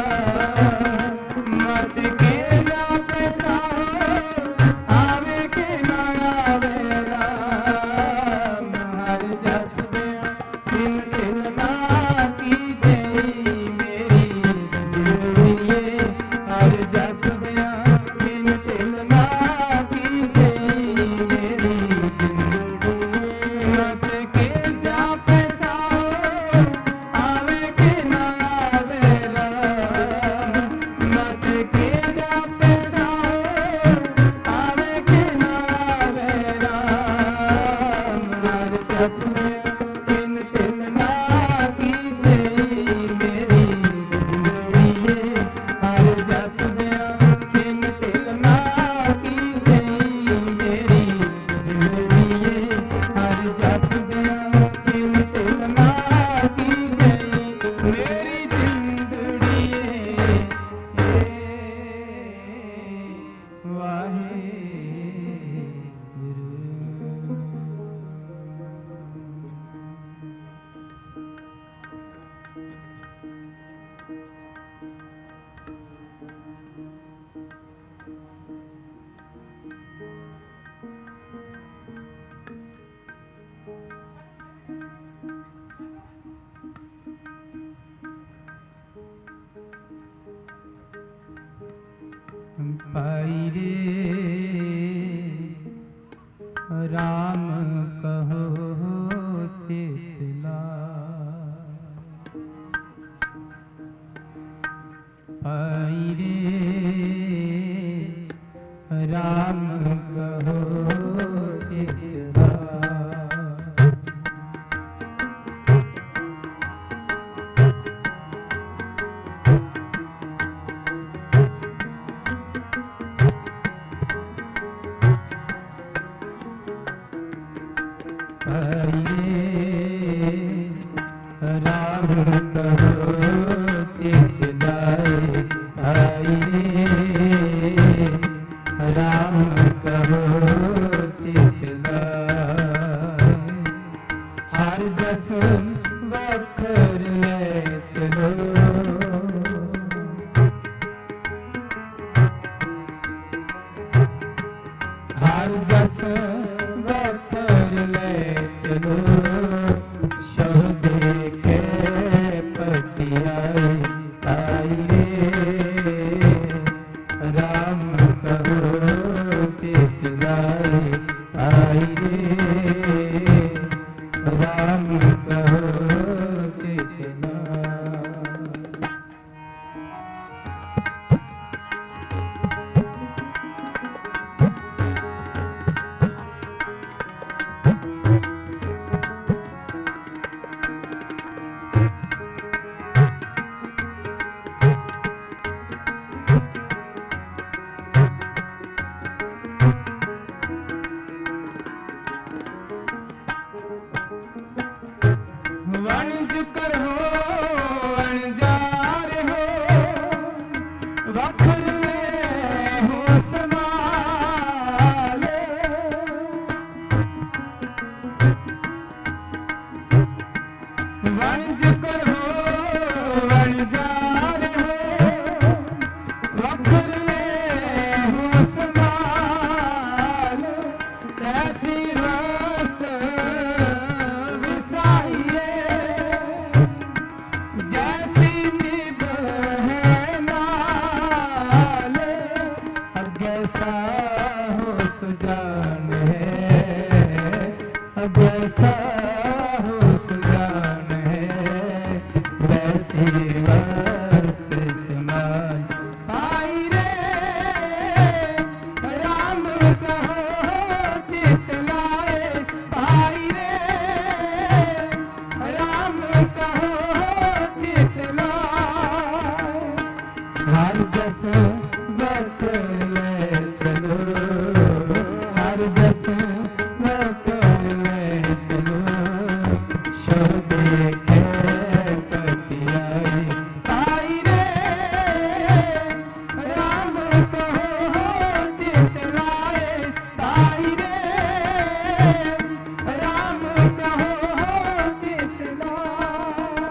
मत के जाते साहो आवे के नया मेरा हर जप दे दिन दिन ना की जई मेरी जिंदड़िए हर जप दे दिन दिन ना की जई मेरी जिंदड़िए मत के जापे साहो आवे के ना आवेरा मत के जापे साहो आवे के ना आवेरा हर जप दे दिन दिन ना की जई मेरी जिंदड़िए हर जप दे दिन दिन ना की जई मेरी जिंदड़िए हर जप दे दिन दिन ना की जई मेरी जिंदड़िए वाहे पाई रे राम कहो चेतला पाई रे राम कहो चेतला राम कहो चितलाए आई रे राम कहो चितलाए हर जस वखर ले चलो हर जस वखर ले चलो शह देखे पटियाए आई रे राम कहो चितलाए आई रे राम कहो चितलाए अब ऐसा हो सुजान है वैसी वस्त समाई आई रे राम कहो चित लाए आई रे राम कहो चित लाए हर जस बकर ले चलो हर जस बकर ले चलो शो देखे पतियाई आई रे राम कहो चित लाए आई रे राम कहो चित लाए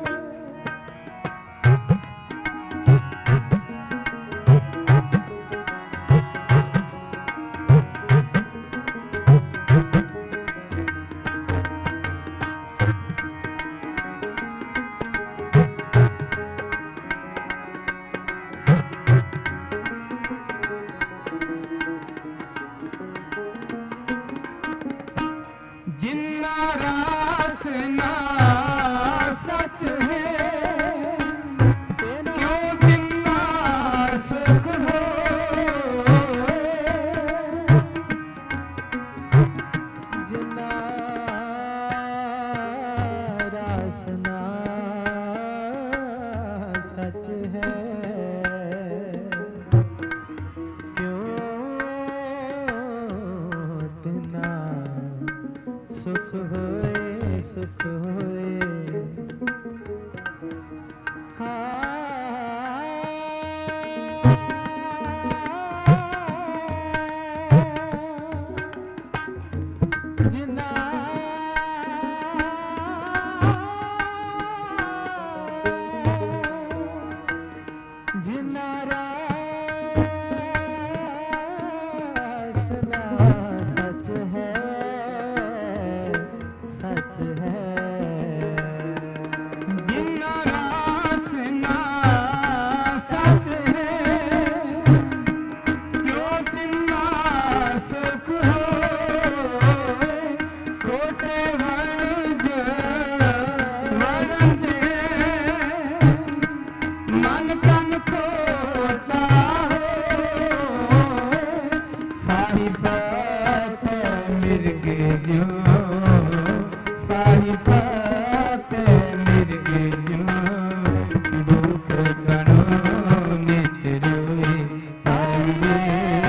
जिन्ना रासना सच है क्यों जिन्ना सुख हो जिन्ना रासना सच है क्यों तिना सुख होए सुख होए जिन्ना जिन्ना रासना सच है सच है जिन्ना रासना सच है क्यों तिन्ना सुख हो कोटे वणज मन तन खोटा हो फाही पात मिर्ग जो फाही पात मिर्ग जो दुख गणो नित रोए आई रे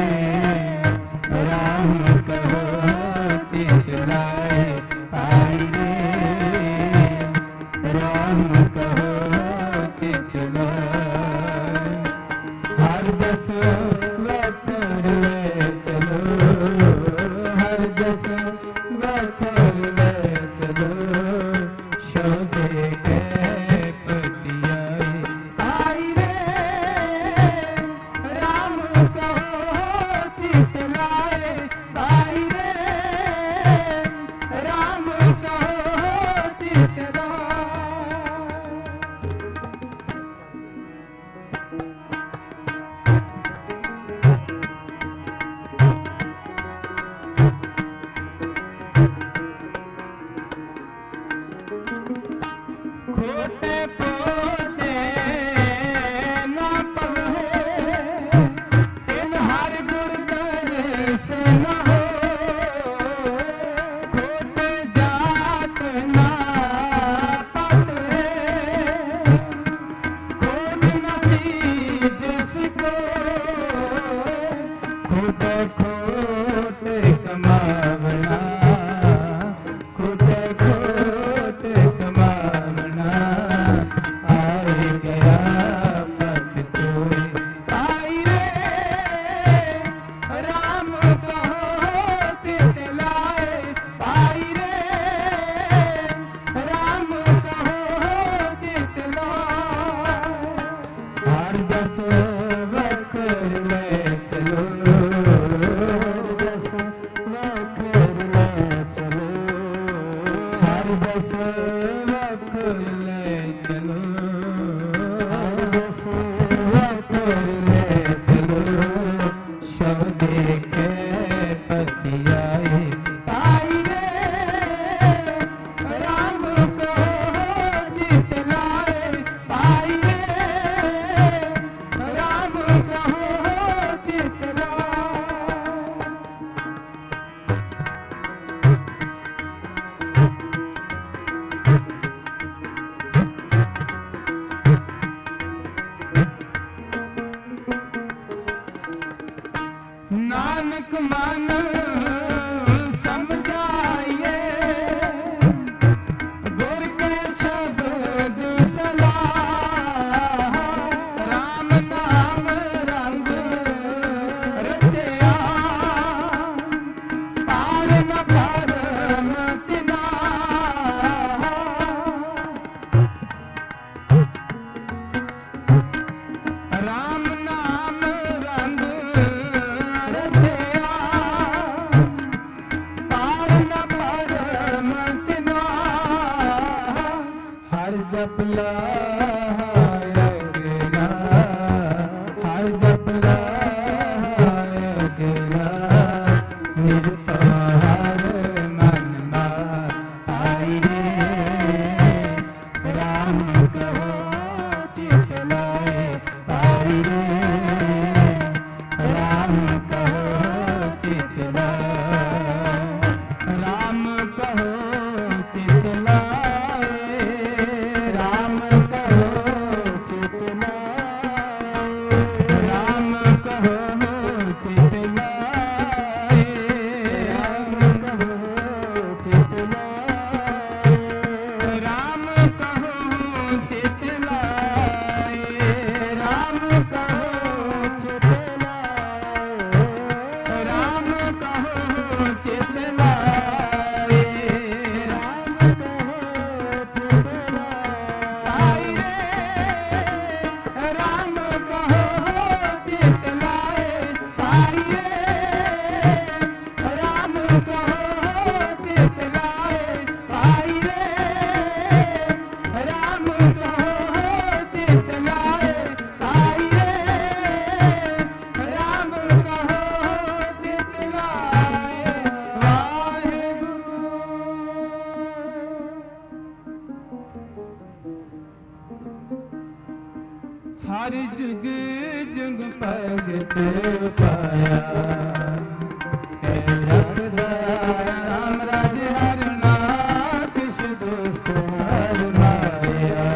राम कहो चित लाए आई रे राम कहो चित लाए हर जस बकर ले चलो हर जस बकर ਜਪ ਲਾ ਅਗਲਾ ਹਰ ਜਪ ਲਾ ਅਗਲਾ ਨਿਰਭਉ ਮਨ ਮਾਰ ਆਈ ਰੇ ਰਾਮ ਕਹੋ ਚਿਤ ਲਾਏ ਆਈ ਰੇ ਰਾਮ ਕਹੋ ਚਿਤ ਲਾਏ ਰਾਮ ਕਹੋ ਚਿਤ ਲਾਏ ਰਾਮ ਕਹੋ ਚਿਤ ਲਾਏ ਰਾਮ ਕਹੋ ਚਿਤ ਲਾਏ ਰਾਮ ਕਹੋ ਚਿਤ ਲਾਏ ਰਾਮ ਕਹੋ ਚਿਤ ਲਾਏ ਰਾਮ ਕਹੋ ਚਿਤ ਲਾਏ ਰਾਮ ਕਹੋ ਚਿਤ ਲਾਏ ਰਾਮ ਕਹੋ ਚਿਤ ਲਾਏ ਰਾਮ ਕਹੋ ਚਿਤ ਲਾਏ ਆਈ ਰੇ ਰਾਮ ਕਹੋ ਚਿਤ ਲਾਏ ਆਈ ਰੇ ਰਾਮ ਕਹੋ ਚਿਤ ਲਾਏ ਆਈ ਰੇ ਰਾਮ ਕਹੋ ਚਿਤ ਲਾਏ ਵਾਹਿਗੁਰੂ ਹਰ ਜੁਗ ਜੁਗ ਭਗਤ ਪਾਇਆ ਹੈ ਰੱਖਦਾ ਰਾਮ ਰਾਜ ਹਰ ਨਾਥ ਦੁਸਤ ਹਰ ਮਾਇਆ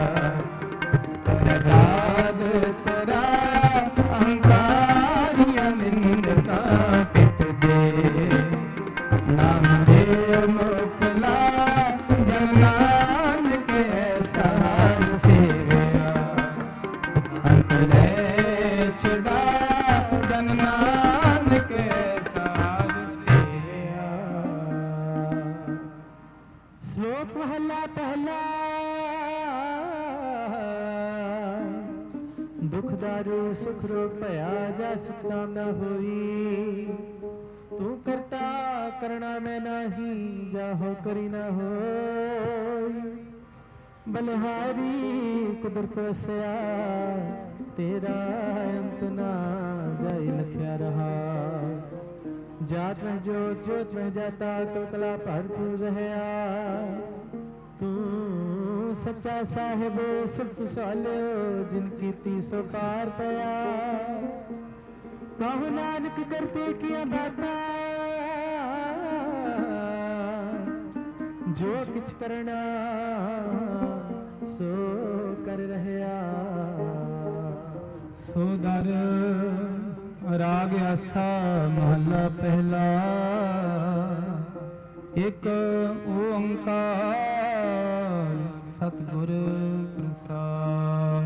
ਰਾਧ ਤਰਾ ਅਹੰਕਾਰੀਆਂ ਨਿੰਦਤਾ ਪਿਤ ਦੇ ਨਾਮ ਦੇ ਮੁਕਲਾ ਜਨ ਨਾਨਕ ਐਸਾ ਹਰ ਸੇਵਿਆ ਅੰਤ ਲੈ ਛੁਡਾ ਜਨ ਨਾਨਕ ਐਸਾ ਹਰ ਸੇਵਿਆ। ਸ਼ਲੋਕ ਮਹਲਾ ਪਹਿਲਾ। ਦੁਖ ਦਾਰੂ ਸੁਖ ਰੋਗ ਭਇਆ ਜਸ ਕਾਮ ਨਾ ਹੋਈ। ਤੂੰ ਕਰਤਾ ਕਰਣਾ ਮੈਂ ਨਾਹੀ ਜਾਹੋ ਕਰੀ ਨਾ ਹੋਈ। ਬਲਿਹਾਰੀ ਕੁਦਰਤ ਵਸਿਆ ਤੇਰਾ ਅੰਤ ਨਾ ਜਾਈ ਲਖਿਆ ਰਹਾ। जात में जोत जोत में जाता कलकला भरपूर रहया। तू सच्चा साहिब सिफत सवालियो जिन कीती सो कार पया। कहु नानक करते किया बाता जो किछ करना सो कर रहया। ਸੋ ਦਰ ਰਾਗ ਆਸਾ ਮਹਲਾ ਪਹਿਲਾ। ਇੱਕ ਓੰਕਾਰ ਸਤਿਗੁਰ ਪ੍ਰਸਾਦ।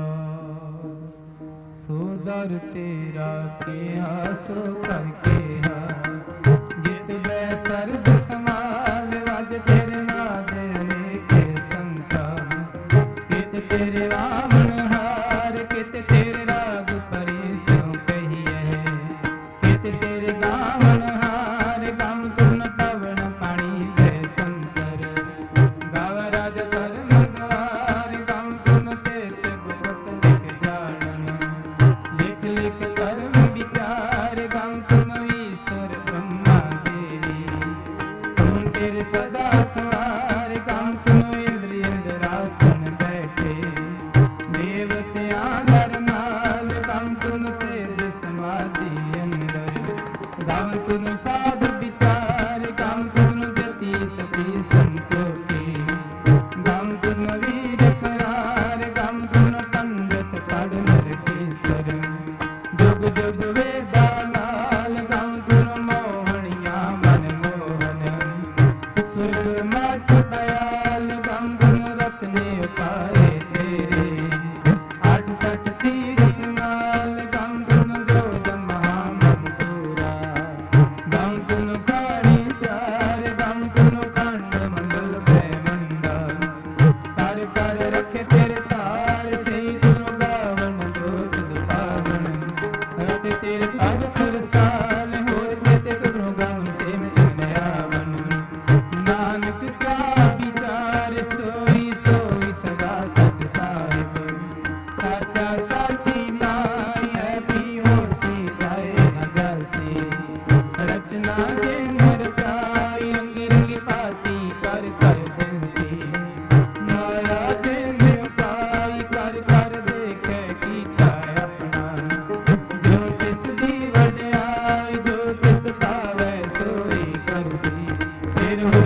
ਸੋ ਦਰ ਤੇਰਾ ਕਿਹਾ ਸੋ ਕਰ ਕਿਹਾ। ਜਿਤ ਬੈ ਸਰਬ ਸਮਾਲ ਵਜ ਤੇਰੇ ਨਾਦ ਅਨੇਕ ਸੰਤਾ। ਕਿਤ ਤੇਰੇ ਵਾਮਨ ਹਾਰ ਕਿਤ ਤੇਰੇ ਰਾਗ ਪਰੀ ਸਿਉ ਕਹੀਐ। ਕਿਤ ਤੇਰੇ ਗਾਵਨ ਹਾਰ ਗਮ ਤੁਨ ਪਵਨ ਪਾਣੀ ਦੇ ਸੰਤਰ। ਗਾਵ ਰਾਜ ਧਰਮ ਦਵਾਰ ਗਮ ਤੁਨ ਚੇਤ ਗੁਪਤ ਲਿਖ ਜਾਣਨ। ਲਿਖ ਲਿਖ ਕਰਮ ਵਿਚਾਰ ਗਮ ਤੁਨ ਈਸ਼ਰ ਬ੍ਰਹਮਾ ਦੇਵੀ। ਸੁਨ ਤੇਰੇ ਸਦਾ ਸਵਾਰ ਗਮ ਤੁਨ ਇੰਦਰੀ ਇੰਦਰਾਸਨ ਬੈਠੇ। ਦੇਵਤਿਆਂ ਦਰ ਨਾਲ ਗਮ ਤੁਨ ਸੇਜ ਸਮਾਧੀ ਅੰਦਰ। ਗਮ ਤੁਨ ਸਾਧ ਵਿਚਾਰ ਗਮ ਤੁਨ ਜਤੀ ਸਤੀ ਸੰਤੋਖੀ। ਗਮ ਤੁਨ ਵੀਰ ਕਰਾਰ ਗਮ ਤੁਨ ਪੰਡਤ ਪੜ ਨਰਕੇਸਰ। ਜੁਗ ਜੁਗ ਵੇਦਾ ਨਾਲ ਗਮ ਤੁਨ ਮੋਹਣੀਆਂ ਮਨ ਮੋਹਨ। ਸੁਰਗ ਮਚ ਦਇਆਲ ਗਮ ਤੁਨ ਰਤਨੇ ਉਪਾਏ ਤੇਰੇ। ਅੱਠ ਸੱਚ ਤੀਰਥ ਨਾਲ ਗਮ ਤੁਨ ਜੋਗ ਮਹਾ ਮਨਸੂਰਾ। ਗਮ ਤੁਨ ਖਾਣੀ ਚਾਰ ਗਮ ਤੁਨ ਖੰਡ ਮੰਡਲ ਬੈ ਮੰਡਾ। ਕਰ ਕਰ ਰੱਖੇ ਤੇਰੇ ਤਾਲ ਸਹੀ ਤੁਨ ਗਾਵਨ ਜੋਤ ਦੁਪਾਵਨ। ਅਤੇ ਤੇਰੇ ਭਗਤ ਰਸਾਲ ਹੋਰ ਕਿਤੇ ਤੁਨ ਗਮ ਸੇ ਮੈਂ ਆਵਨ। ਨਾਨਕ ਕਿਆ निरहुर